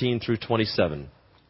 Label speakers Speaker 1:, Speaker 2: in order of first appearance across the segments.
Speaker 1: 16 through 27.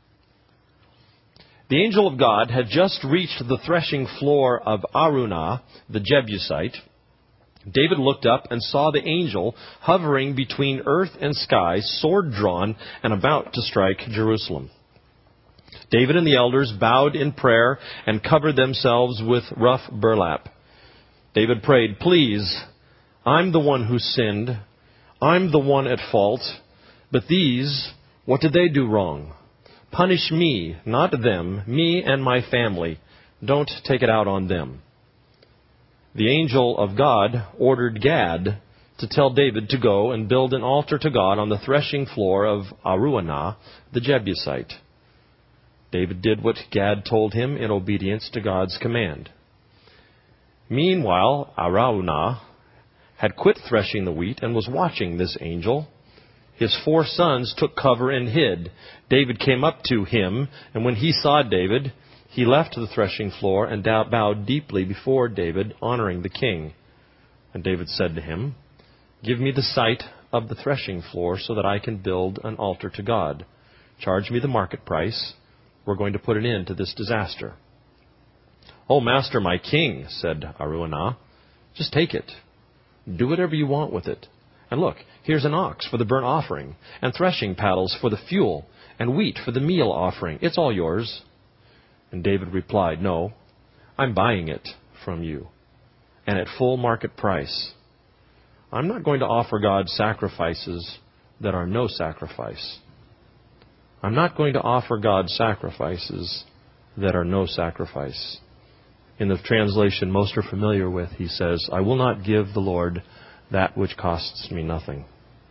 Speaker 1: The angel of God had just reached the threshing floor of Araunah, the Jebusite. David looked up and saw the angel hovering between earth and sky, sword drawn, and about to strike Jerusalem. David and the elders bowed in prayer and covered themselves with rough burlap. David prayed, "Please, I'm the one who sinned. I'm the one at fault. But these, what did they do wrong? Punish me, not them, me and my family. Don't take it out on them." The angel of God ordered Gad to tell David to go and build an altar to God on the threshing floor of Araunah, the Jebusite. David did what Gad told him in obedience to God's command. Meanwhile, Araunah had quit threshing the wheat and was watching this angel. His 4 sons took cover and hid. David came up to him, and when he saw David, he left the threshing floor and bowed deeply before David, honoring the king. And David said to him, "Give me the site of the threshing floor so that I can build an altar to God. Charge me the market price. We're going to put an end to this disaster." "Oh, master, my king," said Araunah, "just take it. Do whatever you want with it. And look, here's an ox for the burnt offering, and threshing paddles for the fuel, and wheat for the meal offering. It's all yours." And David replied, "No, I'm buying it from you, and at full market price. I'm not going to offer God sacrifices that are no sacrifice. I'm not going to offer God sacrifices that are no sacrifice." In the translation most are familiar with, he says, "I will not give the Lord that which costs me nothing."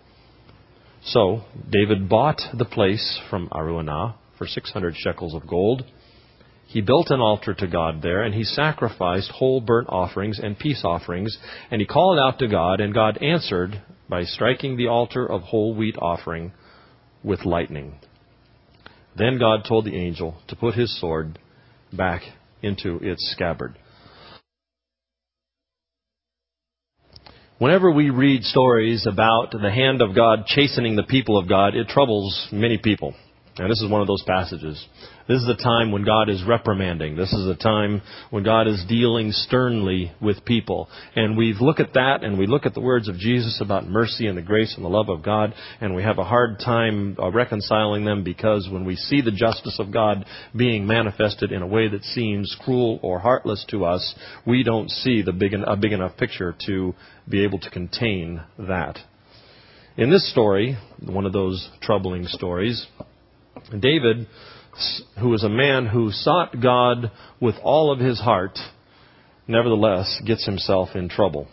Speaker 1: So David bought the place from Araunah for 600 shekels of gold. He built an altar to God there, and he sacrificed whole burnt offerings and peace offerings, and he called out to God, and God answered by striking the altar of whole wheat offering with lightning. Then God told the angel to put his sword back into its scabbard. Whenever we read stories about the hand of God chastening the people of God, it troubles many people. And this is one of those passages. This is a time when God is reprimanding. This is a time when God is dealing sternly with people. And we look at that, and we look at the words of Jesus about mercy and the grace and the love of God, and we have a hard time reconciling them, because when we see the justice of God being manifested in a way that seems cruel or heartless to us, we don't see a big enough picture to be able to contain that. In this story, one of those troubling stories, David, who was a man who sought God with all of his heart, nevertheless gets himself in trouble.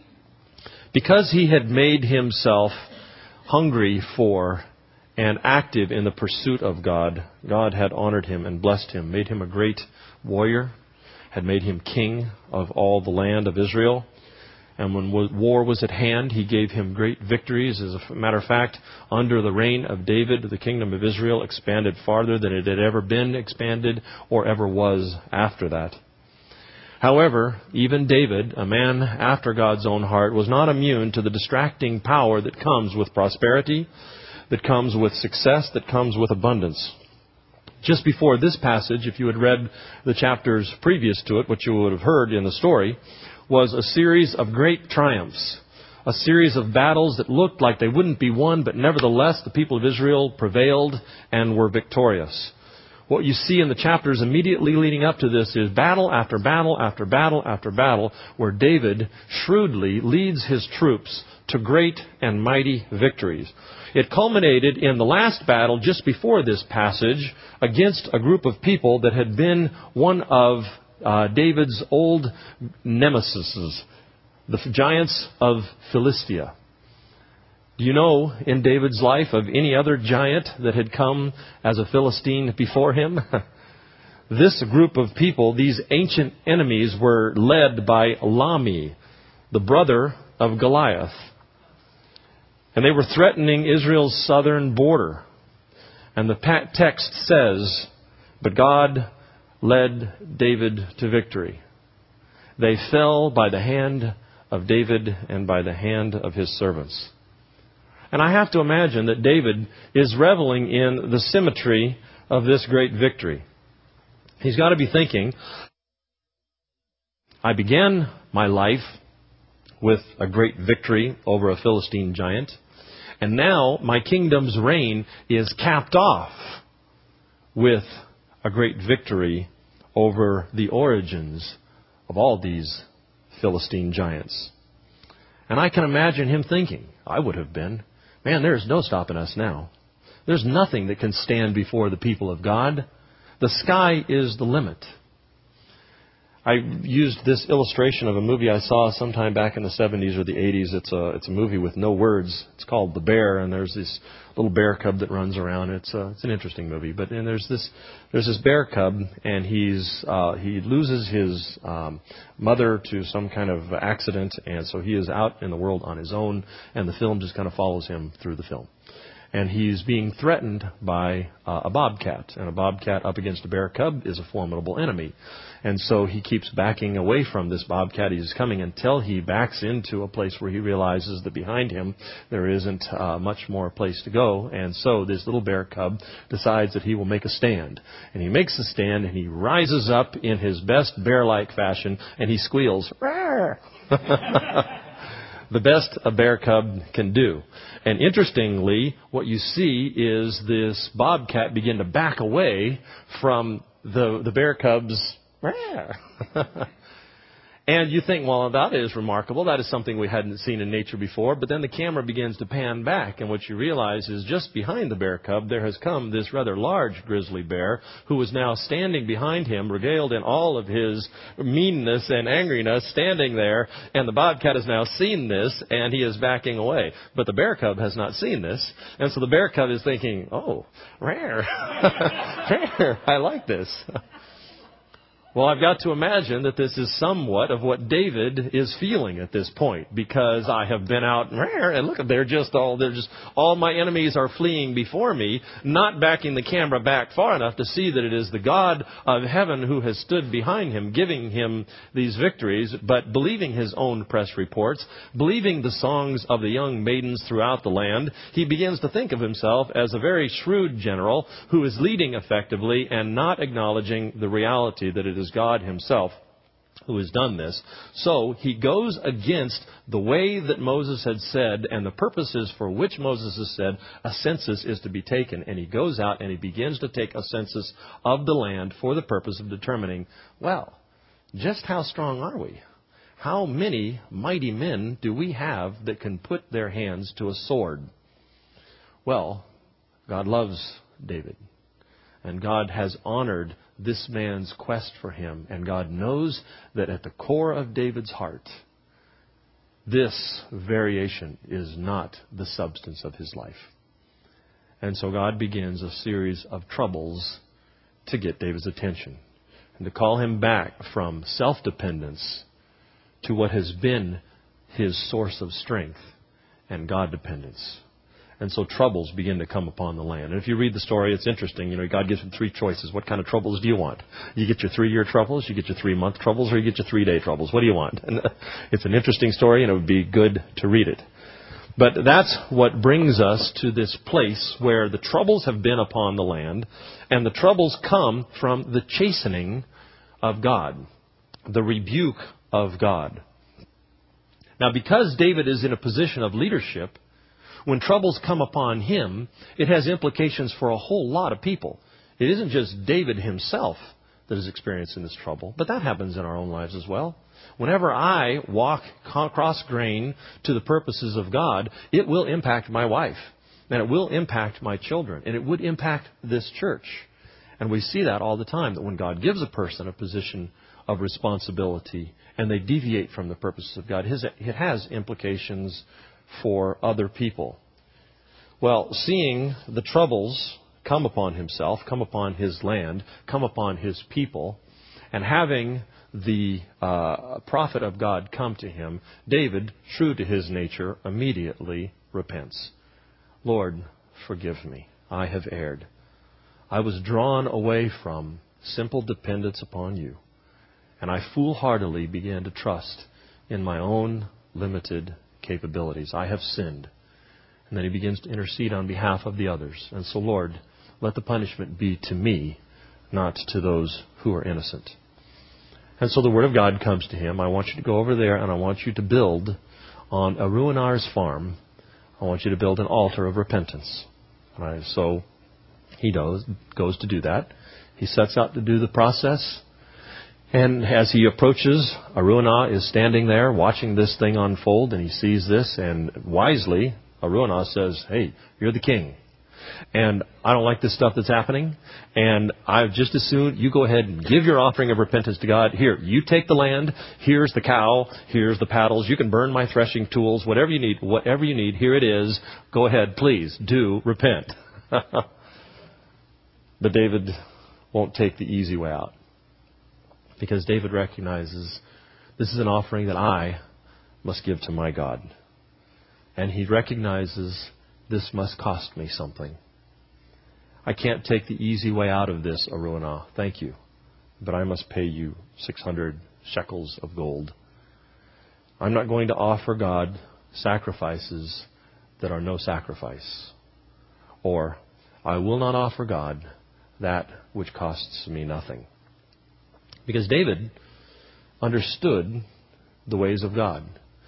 Speaker 1: Because he had made himself hungry for and active in the pursuit of God, God had honored him and blessed him, made him a great warrior, had made him king of all the land of Israel. And when war was at hand, he gave him great victories. As a matter of fact, under the reign of David, the kingdom of Israel expanded farther than it had ever been expanded or ever was after that. However, even David, a man after God's own heart, was not immune to the distracting power that comes with prosperity, that comes with success, that comes with abundance. Just before this passage, if you had read the chapters previous to it, what you would have heard in the story was a series of great triumphs, a series of battles that looked like they wouldn't be won, but nevertheless the people of Israel prevailed and were victorious. What you see in the chapters immediately leading up to this is battle after battle after battle after battle, where David shrewdly leads his troops to great and mighty victories. It culminated in the last battle just before this passage against a group of people that had been one of David's old nemesis, the giants of Philistia. Do you know in David's life of any other giant that had come as a Philistine before him? This group of people, these ancient enemies, were led by Lahmi, the brother of Goliath. And they were threatening Israel's southern border. And the text says, "But God led David to victory. They fell by the hand of David and by the hand of his servants." And I have to imagine that David is reveling in the symmetry of this great victory. He's got to be thinking, I began my life with a great victory over a Philistine giant, and now my kingdom's reign is capped off with a great victory over the origins of all these Philistine giants. And I can imagine him thinking, I would have been, man, there's no stopping us now. There's nothing that can stand before the people of God. The sky is the limit. I used this illustration of a movie I saw sometime back in the 70s or the 80s. It's a movie with no words. It's called The Bear, and there's this little bear cub that runs around. It's an interesting movie. But and there's this bear cub, and he loses his mother to some kind of accident, and so he is out in the world on his own, and the film just kind of follows him through the film. And he's being threatened by a bobcat. And a bobcat up against a bear cub is a formidable enemy. And so he keeps backing away from this bobcat. He's coming until he backs into a place where he realizes that behind him there isn't much more place to go. And so this little bear cub decides that he will make a stand. And he makes a stand, and he rises up in his best bear-like fashion, and he squeals, "Rawr!" The best a bear cub can do. And interestingly, what you see is this bobcat begin to back away from the bear cub's. And you think, well, that is remarkable. That is something we hadn't seen in nature before. But then the camera begins to pan back, and what you realize is just behind the bear cub, there has come this rather large grizzly bear who is now standing behind him, regaled in all of his meanness and angriness, standing there. And the bobcat has now seen this, and he is backing away. But the bear cub has not seen this. And so the bear cub is thinking, oh, rare. Rare. I like this. Well, I've got to imagine that this is somewhat of what David is feeling at this point, because I have been out, and look, all my enemies are fleeing before me, not backing the camera back far enough to see that it is the God of heaven who has stood behind him, giving him these victories, but believing his own press reports, believing the songs of the young maidens throughout the land. He begins to think of himself as a very shrewd general who is leading effectively and not acknowledging the reality that it is God himself who has done this. So he goes against the way that Moses had said and the purposes for which Moses has said a census is to be taken. And he goes out and he begins to take a census of the land for the purpose of determining, well, just how strong are we? How many mighty men do we have that can put their hands to a sword? Well, God loves David. And God has honored this man's quest for him. And God knows that at the core of David's heart, this variation is not the substance of his life. And so God begins a series of troubles to get David's attention and to call him back from self-dependence to what has been his source of strength and God-dependence. And so troubles begin to come upon the land. And if you read the story, it's interesting. You know, God gives him three choices. What kind of troubles do you want? You get your 3-year troubles, you get your 3-month troubles, or you get your 3-day troubles. What do you want? And it's an interesting story, and it would be good to read it. But that's what brings us to this place where the troubles have been upon the land, and the troubles come from the chastening of God, the rebuke of God. Now, because David is in a position of leadership, when troubles come upon him, it has implications for a whole lot of people. It isn't just David himself that is experiencing this trouble, but that happens in our own lives as well. Whenever I walk cross-grain to the purposes of God, it will impact my wife, and it will impact my children, and it would impact this church. And we see that all the time, that when God gives a person a position of responsibility and they deviate from the purposes of God, it has implications for other people. Well, seeing the troubles come upon himself, come upon his land, come upon his people, and having the prophet of God come to him, David, true to his nature, immediately repents. Lord, forgive me. I have erred. I was drawn away from simple dependence upon you, and I foolhardily began to trust in my own limited capabilities. I have sinned, And then he begins to intercede on behalf of the others. And so, Lord, let the punishment be to me, not to those who are innocent. And so the Word of God comes to him. I want you to go over there and I want you to build on Aruanar's farm. I want you to build an altar of repentance. Right? So he goes to do that. He sets out to do the process. And as he approaches, Araunah is standing there watching this thing unfold, and he sees this, and wisely, Araunah says, hey, you're the king. And I don't like this stuff that's happening, and I've just as soon you go ahead and give your offering of repentance to God. Here, you take the land. Here's the cow. Here's the paddles. You can burn my threshing tools. Whatever you need, here it is. Go ahead, please, do repent. But David won't take the easy way out, because David recognizes this is an offering that I must give to my God. And he recognizes this must cost me something. I can't take the easy way out of this, Araunah. Thank you. But I must pay you 600 shekels of gold. I'm not going to offer God sacrifices that are no sacrifice. Or, I will not offer God that which costs me nothing. Because David understood the ways of God.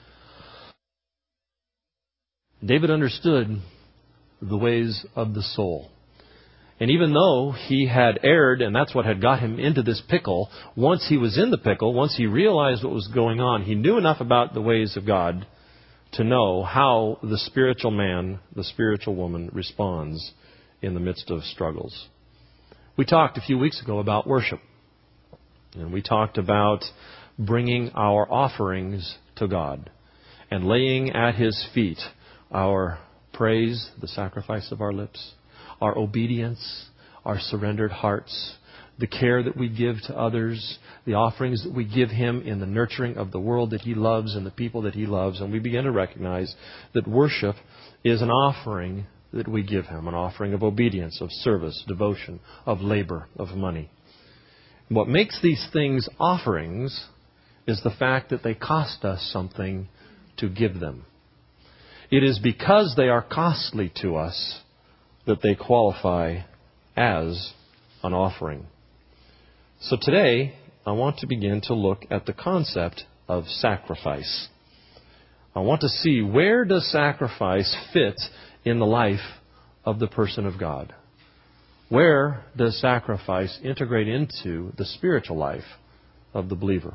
Speaker 1: David understood the ways of the soul. And even though he had erred, and that's what had got him into this pickle, once he was in the pickle, once he realized what was going on, he knew enough about the ways of God to know how the spiritual man, the spiritual woman responds in the midst of struggles. We talked a few weeks ago about worship. And we talked about bringing our offerings to God and laying at His feet our praise, the sacrifice of our lips, our obedience, our surrendered hearts, the care that we give to others, the offerings that we give Him in the nurturing of the world that He loves and the people that He loves. And we begin to recognize that worship is an offering that we give Him, an offering of obedience, of service, devotion, of labor, of money. What makes these things offerings is the fact that they cost us something to give them. It is because they are costly to us that they qualify as an offering. So today, I want to begin to look at the concept of sacrifice. I want to see, where does sacrifice fit in the life of the person of God? Where does sacrifice integrate into the spiritual life of the believer?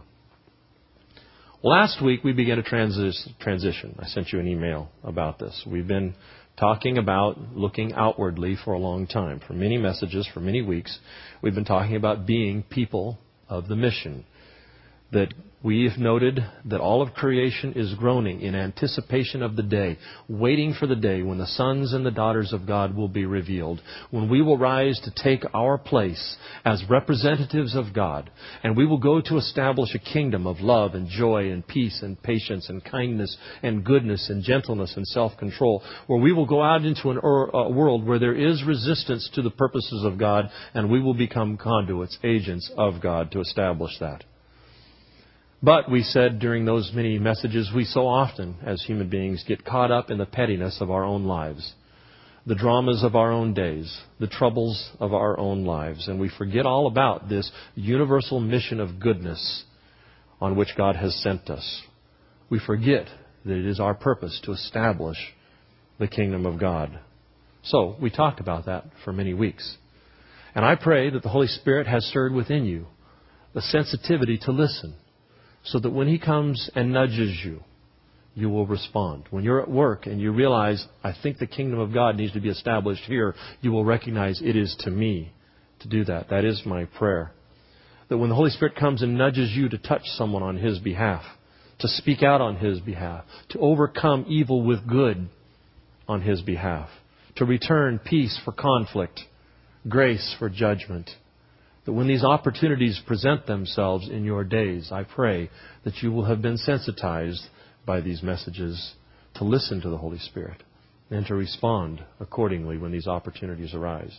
Speaker 1: Last week we began a transition. I sent you an email about this. We've been talking about looking outwardly for a long time. For many messages, for many weeks, we've been talking about being people of the mission. That we've noted that all of creation is groaning in anticipation of the day, waiting for the day when the sons and the daughters of God will be revealed, when we will rise to take our place as representatives of God, and we will go to establish a kingdom of love and joy and peace and patience and kindness and goodness and gentleness and self-control, where we will go out into a world where there is resistance to the purposes of God, and we will become conduits, agents of God to establish that. But we said during those many messages, we so often, as human beings, get caught up in the pettiness of our own lives, the dramas of our own days, the troubles of our own lives, and we forget all about this universal mission of goodness on which God has sent us. We forget that it is our purpose to establish the kingdom of God. So we talked about that for many weeks. And I pray that the Holy Spirit has stirred within you the sensitivity to listen, so that when He comes and nudges you, you will respond. When you're at work and you realize, I think the kingdom of God needs to be established here, you will recognize it is to me to do that. That is my prayer. That when the Holy Spirit comes and nudges you to touch someone on His behalf, to speak out on His behalf, to overcome evil with good on His behalf, to return peace for conflict, grace for judgment, that when these opportunities present themselves in your days, I pray that you will have been sensitized by these messages to listen to the Holy Spirit and to respond accordingly when these opportunities arise.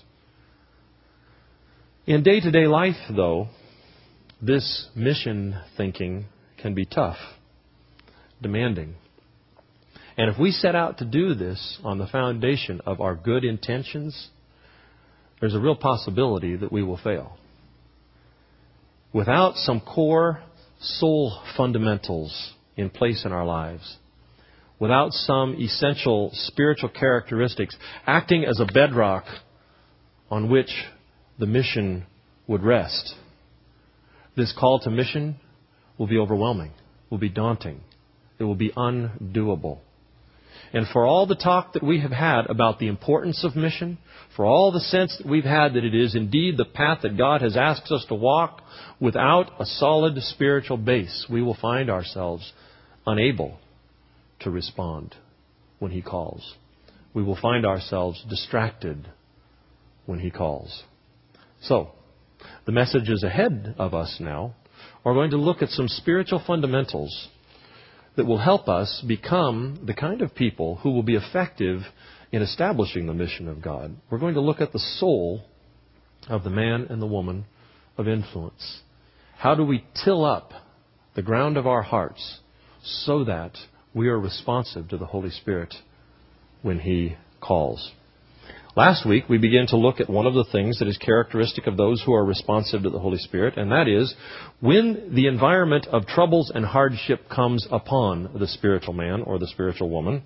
Speaker 1: In day-to-day life, though, this mission thinking can be tough, demanding. And if we set out to do this on the foundation of our good intentions, there's a real possibility that we will fail. Without some core soul fundamentals in place in our lives, without some essential spiritual characteristics acting as a bedrock on which the mission would rest, this call to mission will be overwhelming, will be daunting. It will be undoable. And for all the talk that we have had about the importance of mission, for all the sense that we've had that it is indeed the path that God has asked us to walk, without a solid spiritual base, we will find ourselves unable to respond when He calls. We will find ourselves distracted when He calls. So, the messages ahead of us now are going to look at some spiritual fundamentals that will help us become the kind of people who will be effective in establishing the mission of God. We're going to look at the soul of the man and the woman of influence. How do we till up the ground of our hearts so that we are responsive to the Holy Spirit when He calls? Last week, we began to look at one of the things that is characteristic of those who are responsive to the Holy Spirit, and that is when the environment of troubles and hardship comes upon the spiritual man or the spiritual woman,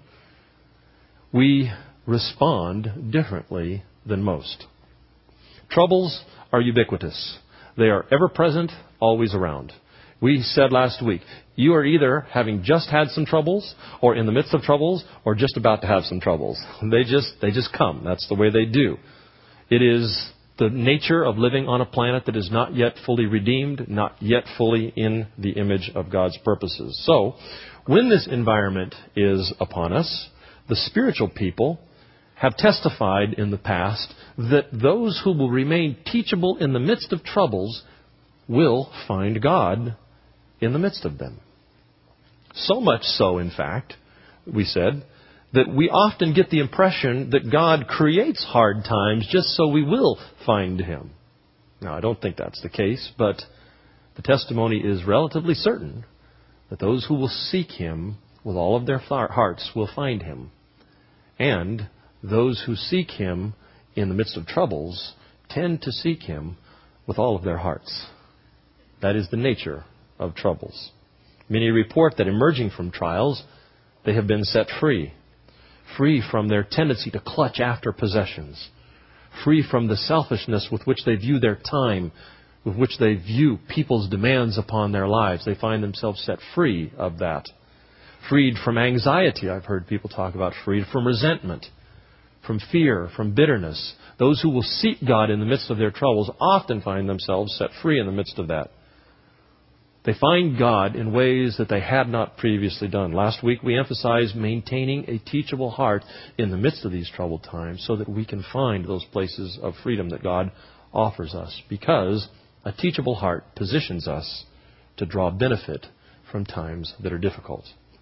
Speaker 1: we respond differently than most. Troubles are ubiquitous. They are ever present, always around. We said last week, you are either having just had some troubles, or in the midst of troubles, or just about to have some troubles. They just come. That's the way they do. It is the nature of living on a planet that is not yet fully redeemed, not yet fully in the image of God's purposes. So, when this environment is upon us, the spiritual people have testified in the past that those who will remain teachable in the midst of troubles will find God in the midst of them. So much so, in fact, we said, that we often get the impression that God creates hard times just so we will find Him. Now, I don't think that's the case, but the testimony is relatively certain that those who will seek Him with all of their hearts will find Him. And those who seek Him in the midst of troubles tend to seek Him with all of their hearts. That is the nature of troubles. Many report that emerging from trials, they have been set free. Free from their tendency to clutch after possessions. Free from the selfishness with which they view their time, with which they view people's demands upon their lives. They find themselves set free of that. Freed from anxiety, I've heard people talk about. Freed from resentment, from fear, from bitterness. Those who will seek God in the midst of their troubles often find themselves set free in the midst of that. They find God in ways that they had not previously done. Last week we emphasized maintaining a teachable heart in the midst of these troubled times so that we can find those places of freedom that God offers us. Because a teachable heart positions us to draw benefit from times that are difficult.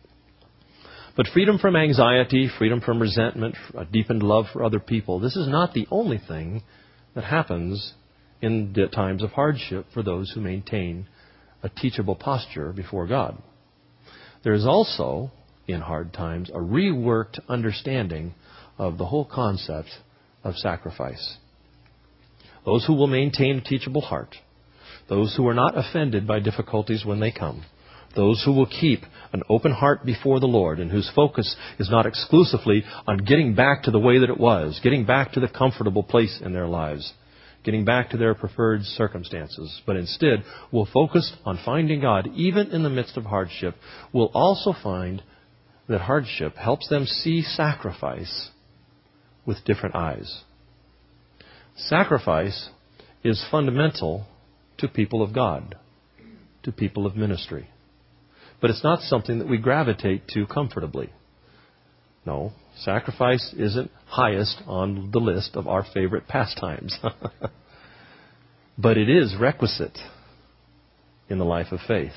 Speaker 1: But freedom from anxiety, freedom from resentment, a deepened love for other people, this is not the only thing that happens in the times of hardship for those who maintain a teachable posture before God. There is also, in hard times, a reworked understanding of the whole concept of sacrifice. Those who will maintain a teachable heart, those who are not offended by difficulties when they come, those who will keep an open heart before the Lord and whose focus is not exclusively on getting back to the way that it was, getting back to the comfortable place in their lives, getting back to their preferred circumstances, but instead will focus on finding God even in the midst of hardship, will also find that hardship helps them see sacrifice with different eyes. Sacrifice is fundamental to people of God, to people of ministry. But it's not something that we gravitate to comfortably. No, sacrifice isn't highest on the list of our favorite pastimes. But it is requisite in the life of faith.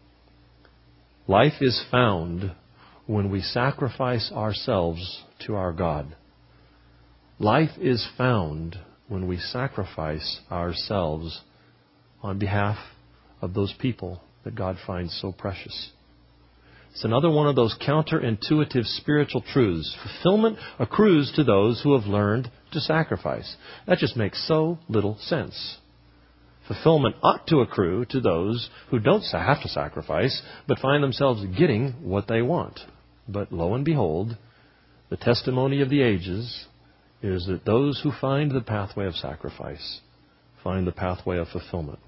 Speaker 1: Life is found when we sacrifice ourselves to our God. Life is found when we sacrifice ourselves on behalf of those people that God finds so precious. It's another one of those counterintuitive spiritual truths. Fulfillment accrues to those who have learned to sacrifice. That just makes so little sense. Fulfillment ought to accrue to those who don't have to sacrifice, but find themselves getting what they want. But lo and behold, the testimony of the ages is that those who find the pathway of sacrifice find the pathway of fulfillment.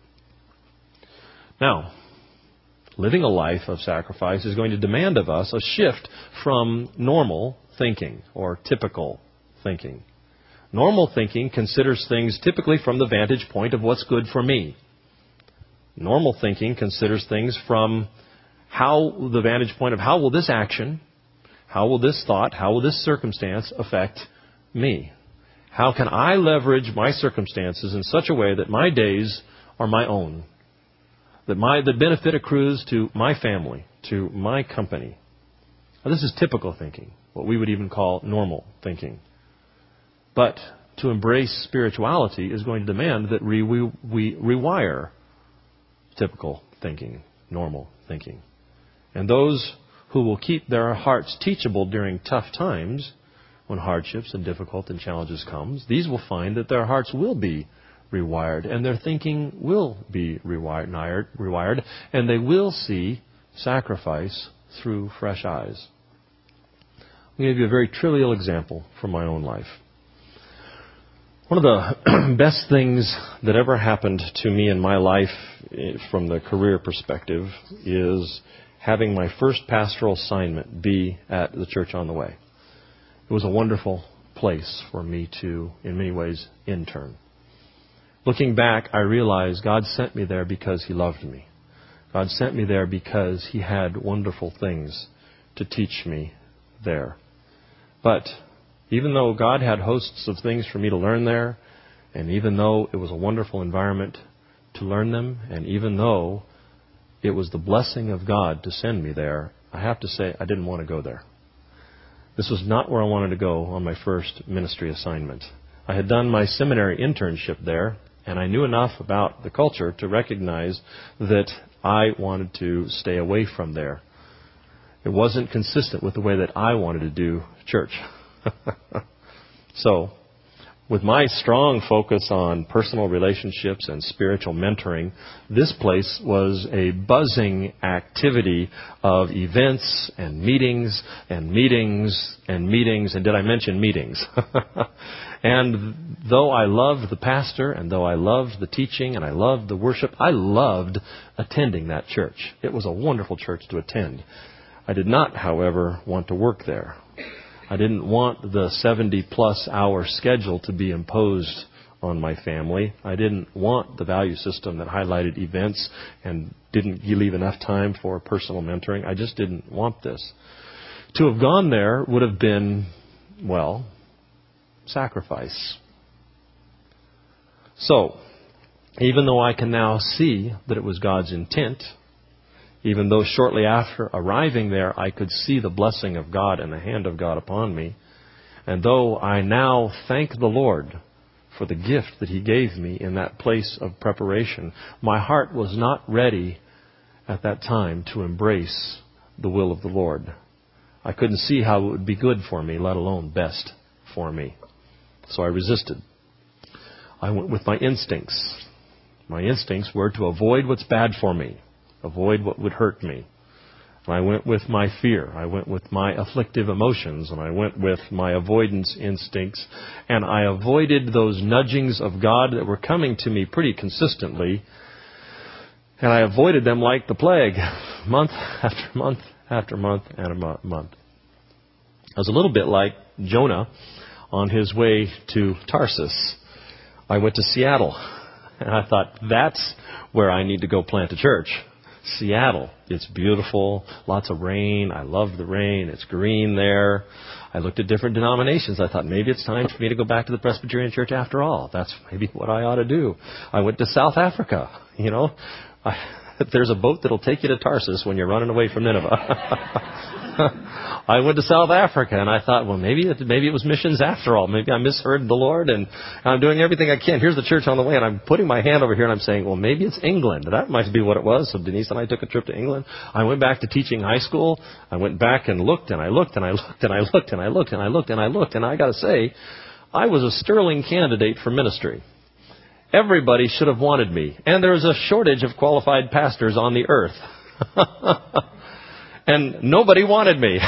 Speaker 1: Now, living a life of sacrifice is going to demand of us a shift from normal thinking or typical thinking. Normal thinking considers things typically from the vantage point of what's good for me. Normal thinking considers things from the vantage point of how will this action, how will this thought, how will this circumstance affect me? How can I leverage my circumstances in such a way that my days are my own? That the benefit accrues to my family, to my company. Now, this is typical thinking, what we would even call normal thinking. But to embrace spirituality is going to demand that we rewire typical thinking, normal thinking. And those who will keep their hearts teachable during tough times, when hardships and difficult and challenges comes, these will find that their hearts will be rewired and their thinking will be rewired, and they will see sacrifice through fresh eyes. I'm going to give you a very trivial example from my own life. One of the best things that ever happened to me in my life from the career perspective is having my first pastoral assignment be at the Church on the Way. It was a wonderful place for me to, in many ways, intern. Looking back, I realized God sent me there because He loved me. God sent me there because He had wonderful things to teach me there. But even though God had hosts of things for me to learn there, and even though it was a wonderful environment to learn them, and even though it was the blessing of God to send me there, I have to say I didn't want to go there. This was not where I wanted to go on my first ministry assignment. I had done my seminary internship there, and I knew enough about the culture to recognize that I wanted to stay away from there. It wasn't consistent with the way that I wanted to do church. So, with my strong focus on personal relationships and spiritual mentoring, this place was a buzzing activity of events and meetings and meetings and meetings. And did I mention meetings? And though I loved the pastor and though I loved the teaching and I loved the worship, I loved attending that church. It was a wonderful church to attend. I did not, however, want to work there. I didn't want the 70-plus hour schedule to be imposed on my family. I didn't want the value system that highlighted events and didn't leave enough time for personal mentoring. I just didn't want this. To have gone there would have been, well, sacrifice. So, even though I can now see that it was God's intent, even though shortly after arriving there, I could see the blessing of God and the hand of God upon me. And though I now thank the Lord for the gift that He gave me in that place of preparation, my heart was not ready at that time to embrace the will of the Lord. I couldn't see how it would be good for me, let alone best for me. So I resisted. I went with my instincts. My instincts were to avoid what's bad for me. Avoid what would hurt me. And I went with my fear. I went with my afflictive emotions. And I went with my avoidance instincts. And I avoided those nudgings of God that were coming to me pretty consistently. And I avoided them like the plague, month after month after month and a month. I was a little bit like Jonah on his way to Tarsus. I went to Seattle. And I thought, that's where I need to go plant a church. Seattle. It's beautiful, lots of rain. I love the rain. It's green there. I looked at different denominations. I thought maybe it's time for me to go back to the Presbyterian Church after all. That's maybe what I ought to do. I went to South Africa. There's a boat that'll take you to Tarsus when you're running away from Nineveh. I went to South Africa, and I thought, well, maybe it was missions after all. Maybe I misheard the Lord, and I'm doing everything I can. Here's the church on the way, and I'm putting my hand over here, and I'm saying, well, maybe it's England. That might be what it was. So Denise and I took a trip to England. I went back to teaching high school. I went back and looked, and I looked, and I looked, and I looked, and I looked, and I looked, and I looked, and I got to say, I was a sterling candidate for ministry. Everybody should have wanted me. And there was a shortage of qualified pastors on the earth. And nobody wanted me.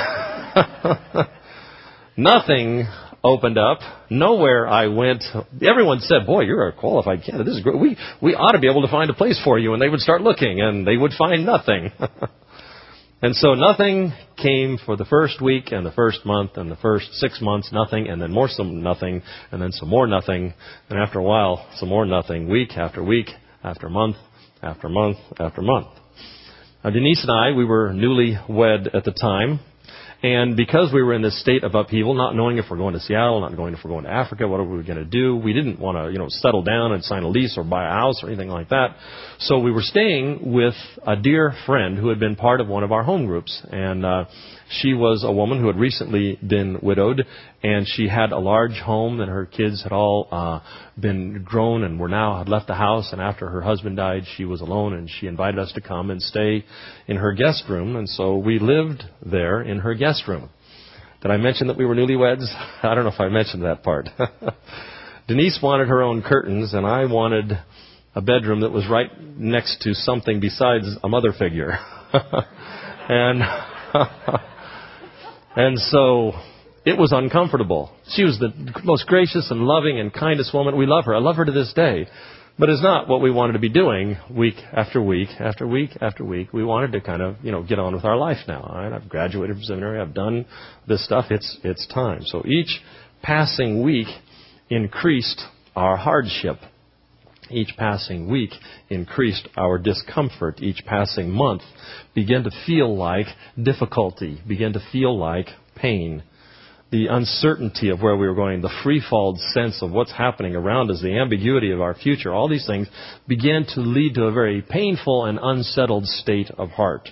Speaker 1: Nothing opened up. Nowhere I went. Everyone said, boy, you're a qualified candidate. This is great. We ought to be able to find a place for you. And they would start looking, and they would find nothing. And so nothing came for the first week and the first month and the first 6 months, nothing, and then some nothing, and then some more nothing, and after a while, some more nothing, week after week, after month, after month, after month. Now, Denise and I, we were newly wed at the time, and because we were in this state of upheaval, not knowing if we're going to Seattle, not knowing if we're going to Africa, what are we going to do, we didn't want to, settle down and sign a lease or buy a house or anything like that. So we were staying with a dear friend who had been part of one of our home groups, and she was a woman who had recently been widowed, and she had a large home, and her kids had all been grown and had left the house, and after her husband died, she was alone, and she invited us to come and stay in her guest room, and so we lived there in her guest room. Did I mention that we were newlyweds? I don't know if I mentioned that part. Denise wanted her own curtains, and I wanted a bedroom that was right next to something besides a mother figure. And so it was uncomfortable. She was the most gracious and loving and kindest woman. We love her. I love her to this day. But it's not what we wanted to be doing week after week after week after week. We wanted to kind of, get on with our life now. All right? I've graduated from seminary. I've done this stuff. It's time. So each passing week increased our hardship. Each passing week increased our discomfort. Each passing month began to feel like difficulty, began to feel like pain. The uncertainty of where we were going, the free-falled sense of what's happening around us, the ambiguity of our future, all these things began to lead to a very painful and unsettled state of heart.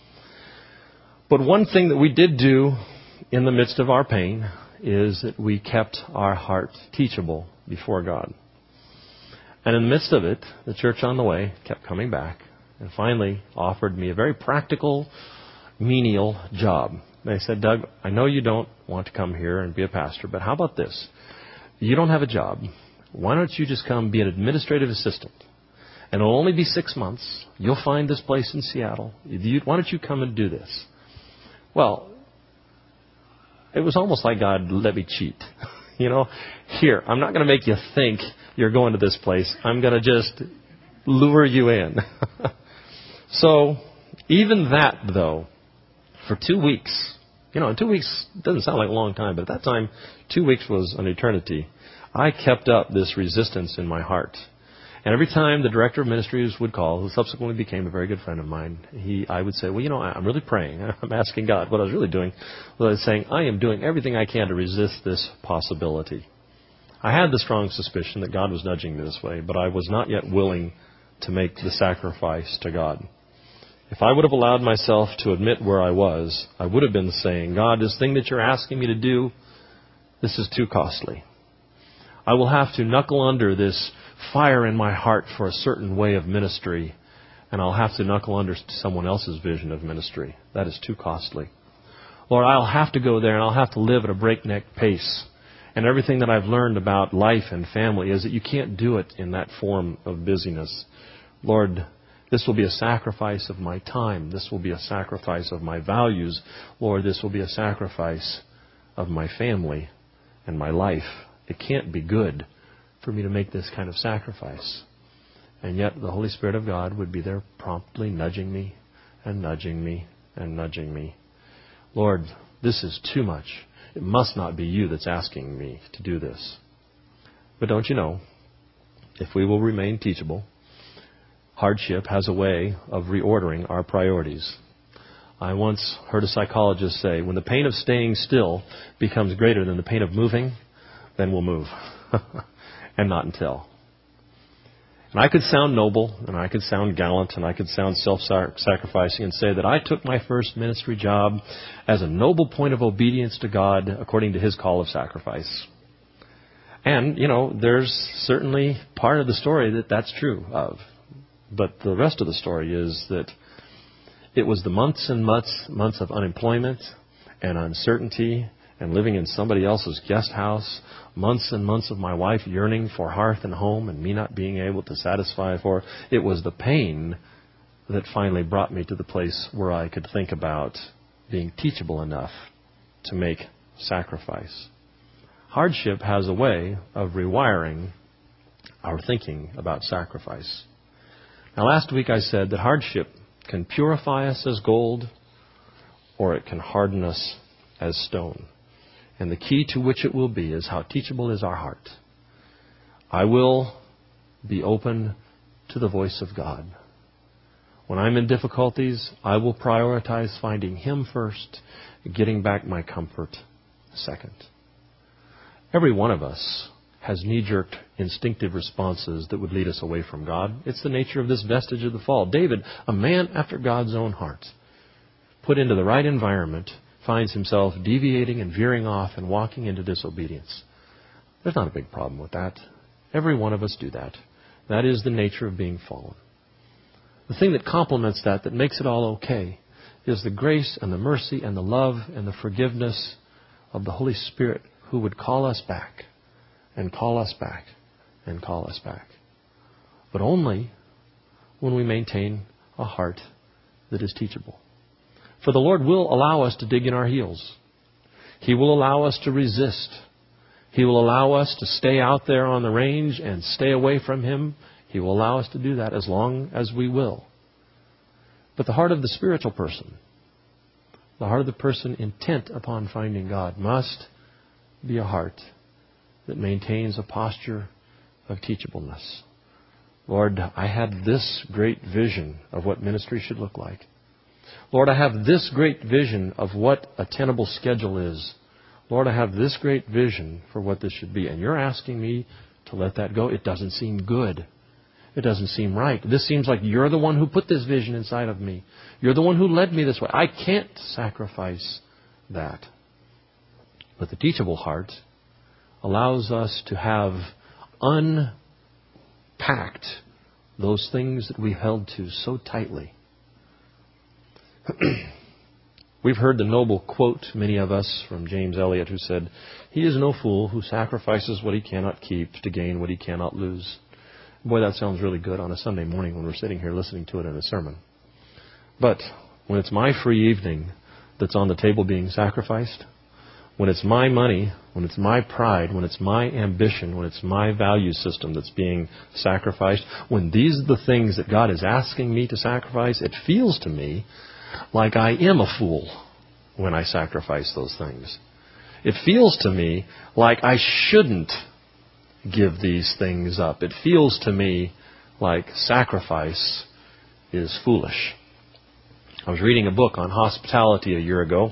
Speaker 1: But one thing that we did do in the midst of our pain is that we kept our heart teachable before God. And in the midst of it, the church on the way kept coming back and finally offered me a very practical, menial job. They said, Doug, I know you don't want to come here and be a pastor, but how about this? You don't have a job. Why don't you just come be an administrative assistant? And it'll only be 6 months. You'll find this place in Seattle. Why don't you come and do this? Well, it was almost like God let me cheat. Here, I'm not going to make you think you're going to this place. I'm going to just lure you in. So, even that, though, for 2 weeks, 2 weeks doesn't sound like a long time, but at that time, 2 weeks was an eternity. I kept up this resistance in my heart. And every time the director of ministries would call, who subsequently became a very good friend of mine, I would say, well, I'm really praying. I'm asking God. What I was really doing was I was saying, I am doing everything I can to resist this possibility. I had the strong suspicion that God was nudging me this way, but I was not yet willing to make the sacrifice to God. If I would have allowed myself to admit where I was, I would have been saying, God, this thing that you're asking me to do, this is too costly. I will have to knuckle under this fire in my heart for a certain way of ministry, and I'll have to knuckle under someone else's vision of ministry. That is too costly. Lord, I'll have to go there, and I'll have to live at a breakneck pace. And everything that I've learned about life and family is that you can't do it in that form of busyness. Lord, this will be a sacrifice of my time. This will be a sacrifice of my values. Lord, this will be a sacrifice of my family and my life. It can't be good for me to make this kind of sacrifice. And yet the Holy Spirit of God would be there promptly nudging me and nudging me and nudging me. Lord, this is too much. It must not be you that's asking me to do this. But don't you know, if we will remain teachable, hardship has a way of reordering our priorities. I once heard a psychologist say, when the pain of staying still becomes greater than the pain of moving, then we'll move. And not until. And I could sound noble, and I could sound gallant, and I could sound self-sacrificing and say that I took my first ministry job as a noble point of obedience to God according to His call of sacrifice. And, there's certainly part of the story that that's true of. But the rest of the story is that it was the months and months of unemployment and uncertainty and living in somebody else's guest house, months and months of my wife yearning for hearth and home and me not being able to satisfy for her. It was the pain that finally brought me to the place where I could think about being teachable enough to make sacrifice. Hardship has a way of rewiring our thinking about sacrifice. Now, last week I said that hardship can purify us as gold, or it can harden us as stone. And the key to which it will be is how teachable is our heart. I will be open to the voice of God. When I'm in difficulties, I will prioritize finding Him first, getting back my comfort second. Every one of us has knee-jerk instinctive responses that would lead us away from God. It's the nature of this vestige of the fall. David, a man after God's own heart, put into the right environment, finds himself deviating and veering off and walking into disobedience. There's not a big problem with that. Every one of us do that. That is the nature of being fallen. The thing that complements that makes it all okay, is the grace and the mercy and the love and the forgiveness of the Holy Spirit who would call us back and call us back and call us back. But only when we maintain a heart that is teachable. For the Lord will allow us to dig in our heels. He will allow us to resist. He will allow us to stay out there on the range and stay away from Him. He will allow us to do that as long as we will. But the heart of the spiritual person, the heart of the person intent upon finding God, must be a heart that maintains a posture of teachableness. Lord, I had this great vision of what ministry should look like. Lord, I have this great vision of what a tenable schedule is. Lord, I have this great vision for what this should be. And you're asking me to let that go? It doesn't seem good. It doesn't seem right. This seems like you're the one who put this vision inside of me. You're the one who led me this way. I can't sacrifice that. But the teachable heart allows us to have unpacked those things that we held to so tightly. We've heard the noble quote, many of us, from James Eliot, who said, "He is no fool who sacrifices what he cannot keep to gain what he cannot lose." Boy, that sounds really good on a Sunday morning when we're sitting here listening to it in a sermon. But when it's my free evening that's on the table being sacrificed, when it's my money, when it's my pride, when it's my ambition, when it's my value system that's being sacrificed, when these are the things that God is asking me to sacrifice, it feels to me like I am a fool when I sacrifice those things. It feels to me like I shouldn't give these things up. It feels to me like sacrifice is foolish. I was reading a book on hospitality a year ago.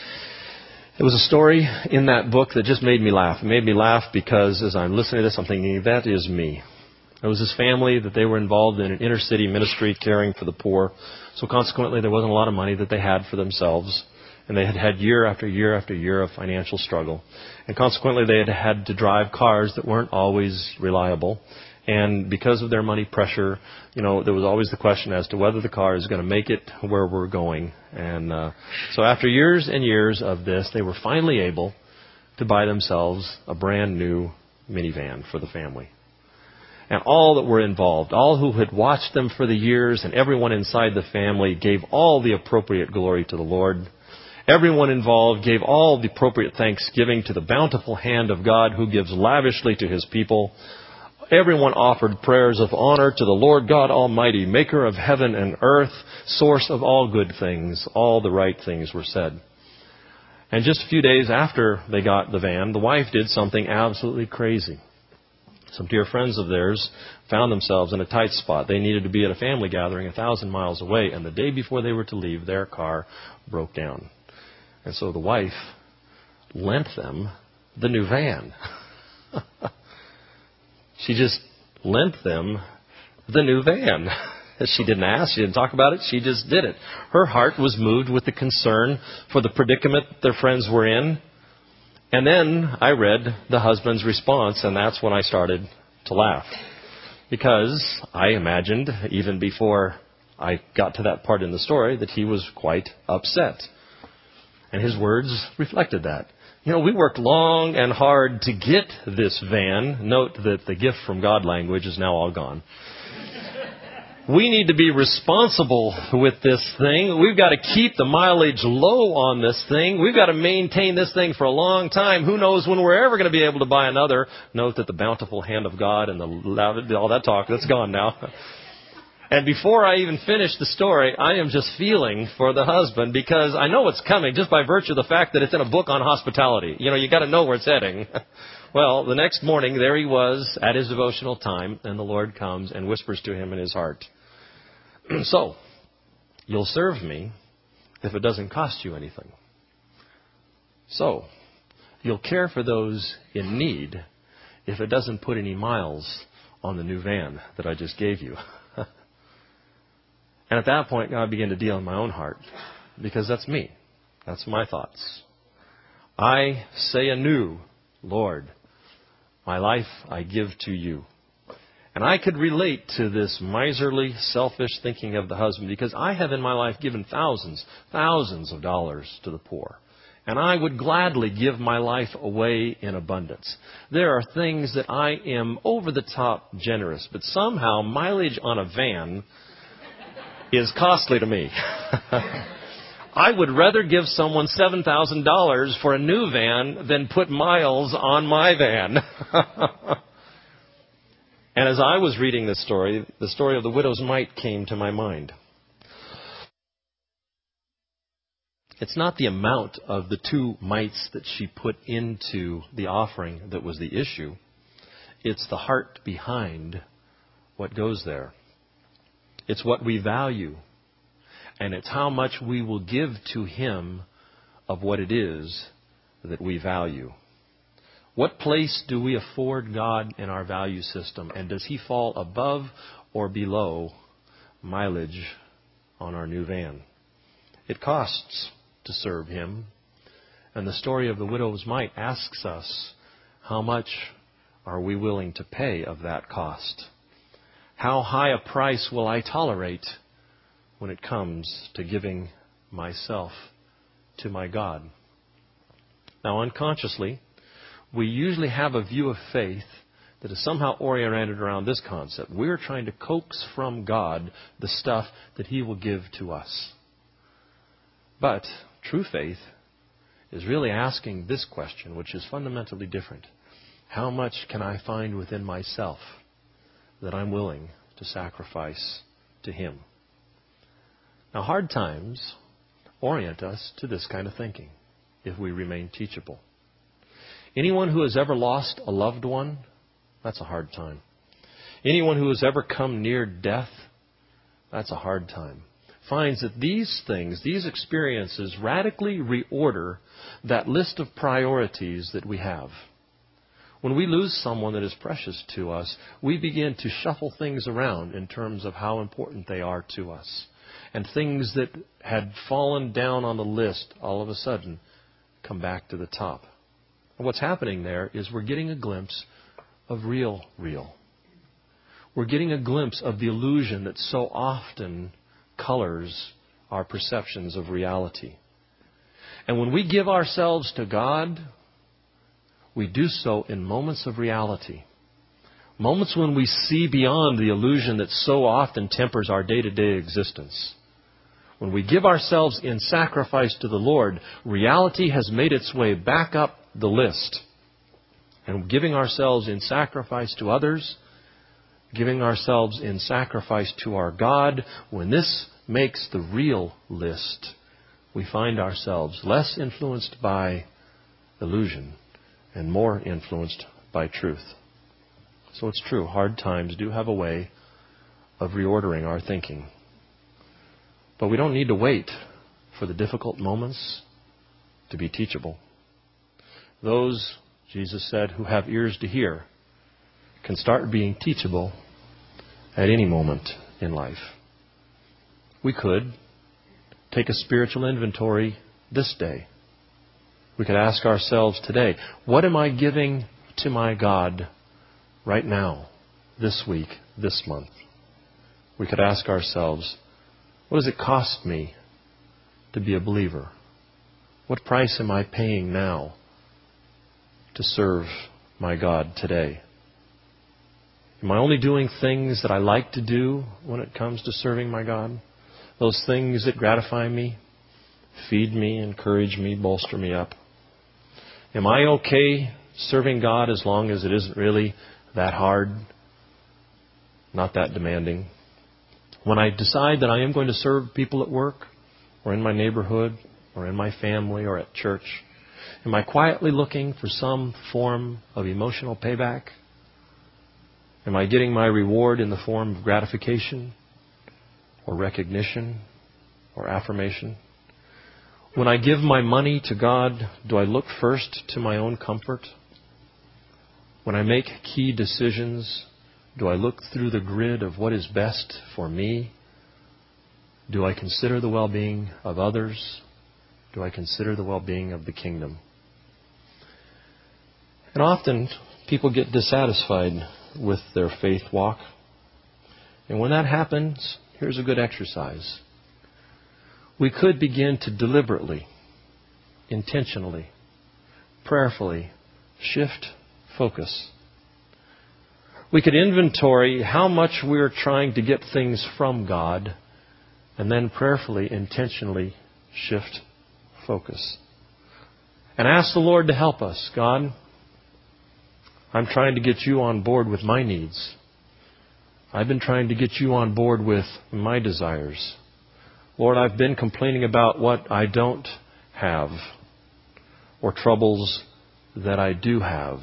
Speaker 1: It was a story in that book that just made me laugh. It made me laugh because as I'm listening to this, I'm thinking, that is me. There was this family that they were involved in an inner city ministry caring for the poor. So consequently, there wasn't a lot of money that they had for themselves. And they had had year after year after year of financial struggle. And consequently, they had had to drive cars that weren't always reliable. And because of their money pressure, there was always the question as to whether the car is going to make it where we're going. And so after years and years of this, they were finally able to buy themselves a brand new minivan for the family. And all that were involved, all who had watched them for the years, and everyone inside the family gave all the appropriate glory to the Lord. Everyone involved gave all the appropriate thanksgiving to the bountiful hand of God who gives lavishly to His people. Everyone offered prayers of honor to the Lord God Almighty, maker of heaven and earth, source of all good things. All the right things were said. And just a few days after they got the van, the wife did something absolutely crazy. Some dear friends of theirs found themselves in a tight spot. They needed to be at a family gathering 1,000 miles away, and the day before they were to leave, their car broke down. And so the wife lent them the new van. She just lent them the new van. She didn't ask. She didn't talk about it. She just did it. Her heart was moved with the concern for the predicament their friends were in. And then I read the husband's response, and that's when I started to laugh. Because I imagined, even before I got to that part in the story, that he was quite upset. And his words reflected that. We worked long and hard to get this van. Note that the gift from God language is now all gone. We need to be responsible with this thing. We've got to keep the mileage low on this thing. We've got to maintain this thing for a long time. Who knows when we're ever going to be able to buy another. Note that the bountiful hand of God and all that talk, that's gone now. And before I even finish the story, I am just feeling for the husband because I know it's coming just by virtue of the fact that it's in a book on hospitality. You got to know where it's heading. Well, the next morning, there he was at his devotional time, and the Lord comes and whispers to him in his heart, "So, you'll serve me if it doesn't cost you anything. So, you'll care for those in need if it doesn't put any miles on the new van that I just gave you." And at that point, God began to deal in my own heart, because that's me. That's my thoughts. I say anew, Lord, my life I give to you. And I could relate to this miserly, selfish thinking of the husband, because I have in my life given thousands of dollars to the poor. And I would gladly give my life away in abundance. There are things that I am over the top generous, but somehow mileage on a van is costly to me. I would rather give someone $7,000 for a new van than put miles on my van. And as I was reading this story, the story of the widow's mite came to my mind. It's not the amount of the 2 mites that she put into the offering that was the issue. It's the heart behind what goes there. It's what we value. And it's how much we will give to Him of what it is that we value. What place do we afford God in our value system? And does He fall above or below mileage on our new van? It costs to serve Him. And the story of the widow's mite asks us, how much are we willing to pay of that cost? How high a price will I tolerate when it comes to giving myself to my God? Now, unconsciously, we usually have a view of faith that is somehow oriented around this concept. We're trying to coax from God the stuff that He will give to us. But true faith is really asking this question, which is fundamentally different. How much can I find within myself that I'm willing to sacrifice to Him? Now, hard times orient us to this kind of thinking if we remain teachable. Anyone who has ever lost a loved one, that's a hard time. Anyone who has ever come near death, that's a hard time. Finds that these things, these experiences, radically reorder that list of priorities that we have. When we lose someone that is precious to us, we begin to shuffle things around in terms of how important they are to us. And things that had fallen down on the list all of a sudden come back to the top. And what's happening there is we're getting a glimpse of real. We're getting a glimpse of the illusion that so often colors our perceptions of reality. And when we give ourselves to God, we do so in moments of reality. Moments when we see beyond the illusion that so often tempers our day-to-day existence. When we give ourselves in sacrifice to the Lord, reality has made its way back up the list. And giving ourselves in sacrifice to others, giving ourselves in sacrifice to our God, when this makes the real list, we find ourselves less influenced by illusion and more influenced by truth. So it's true, hard times do have a way of reordering our thinking. But we don't need to wait for the difficult moments to be teachable. Those, Jesus said, who have ears to hear can start being teachable at any moment in life. We could take a spiritual inventory this day. We could ask ourselves today, what am I giving to my God right now, this week, this month? We could ask ourselves, what does it cost me to be a believer? What price am I paying now to serve my God today? Am I only doing things that I like to do when it comes to serving my God? Those things that gratify me, feed me, encourage me, bolster me up? Am I okay serving God as long as it isn't really that hard, not that demanding? When I decide that I am going to serve people at work or in my neighborhood or in my family or at church, am I quietly looking for some form of emotional payback? Am I getting my reward in the form of gratification or recognition or affirmation? When I give my money to God, do I look first to my own comfort? When I make key decisions, do I look through the grid of what is best for me? Do I consider the well-being of others? Do I consider the well-being of the kingdom? And often people get dissatisfied with their faith walk. And when that happens, here's a good exercise. We could begin to deliberately, intentionally, prayerfully shift focus. We could inventory how much we're trying to get things from God and then prayerfully, intentionally shift focus. And ask the Lord to help us. God, I'm trying to get you on board with my needs. I've been trying to get you on board with my desires. Lord, I've been complaining about what I don't have or troubles that I do have.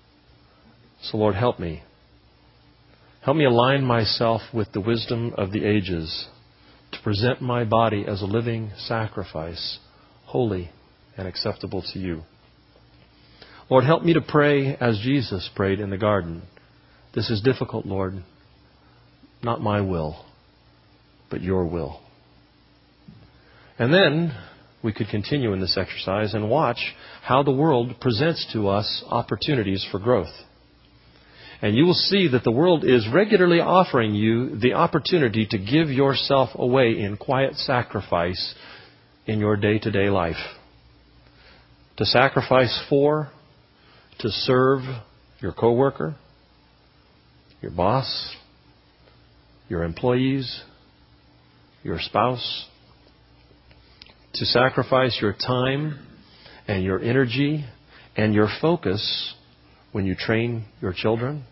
Speaker 1: So Lord, help me. Help me align myself with the wisdom of the ages to present my body as a living sacrifice, holy and acceptable to you. Lord, help me to pray as Jesus prayed in the garden. This is difficult, Lord. Not my will, but your will. And then we could continue in this exercise and watch how the world presents to us opportunities for growth. And you will see that the world is regularly offering you the opportunity to give yourself away in quiet sacrifice in your day-to-day life. To sacrifice for, to serve your coworker, your boss, your employees, your spouse. To sacrifice your time and your energy and your focus when you train your children.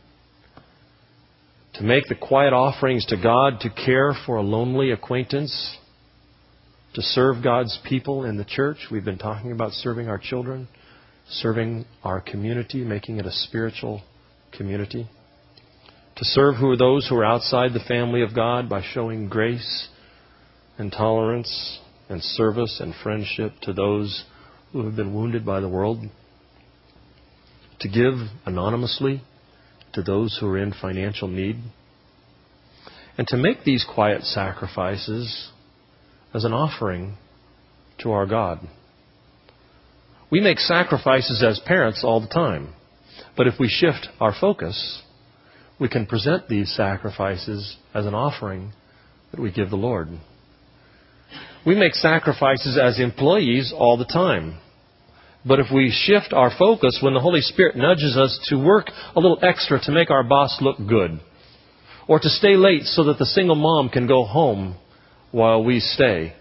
Speaker 1: To make the quiet offerings to God to care for a lonely acquaintance. To serve God's people in the church. We've been talking about serving our children, serving our community, making it a spiritual community. To serve those who are outside the family of God by showing grace and tolerance and service and friendship to those who have been wounded by the world. To give anonymously to those who are in financial need. And to make these quiet sacrifices as an offering to our God. We make sacrifices as parents all the time. But if we shift our focus, we can present these sacrifices as an offering that we give the Lord. We make sacrifices as employees all the time. But if we shift our focus when the Holy Spirit nudges us to work a little extra to make our boss look good, or to stay late so that the single mom can go home while we stay,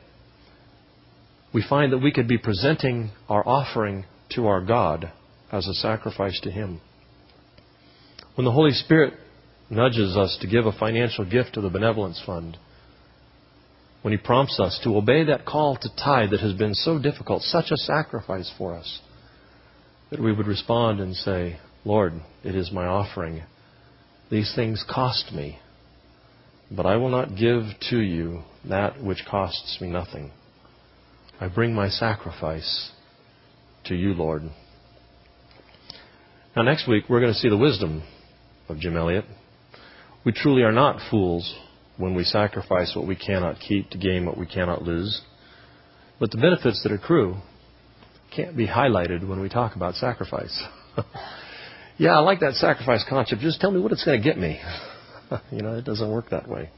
Speaker 1: we find that we could be presenting our offering to our God as a sacrifice to Him. When the Holy Spirit nudges us to give a financial gift to the benevolence fund, when He prompts us to obey that call to tithe that has been so difficult, such a sacrifice for us, that we would respond and say, Lord, it is my offering. These things cost me, but I will not give to you that which costs me nothing. I bring my sacrifice to you, Lord. Now next week, we're going to see the wisdom of Jim Elliot. We truly are not fools when we sacrifice what we cannot keep to gain what we cannot lose. But the benefits that accrue can't be highlighted when we talk about sacrifice. Yeah, I like that sacrifice concept. Just tell me what it's going to get me. It doesn't work that way.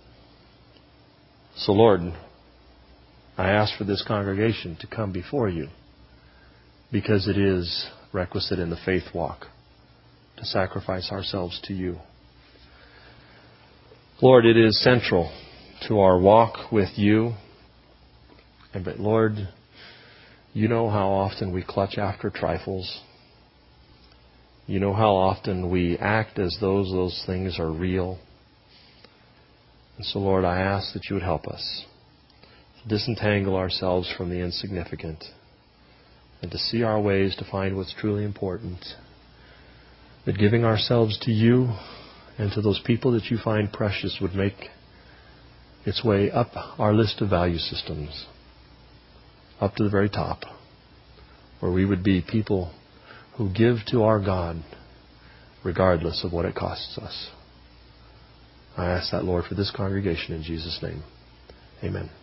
Speaker 1: So, Lord, I ask for this congregation to come before you because it is requisite in the faith walk to sacrifice ourselves to you. Lord, it is central to our walk with you. But Lord, you know how often we clutch after trifles. You know how often we act as though those things are real. And so, Lord, I ask that you would help us to disentangle ourselves from the insignificant and to see our ways to find what's truly important. That giving ourselves to you and to those people that you find precious would make its way up our list of value systems, up to the very top, where we would be people who give to our God regardless of what it costs us. I ask that, Lord, for this congregation in Jesus' name. Amen.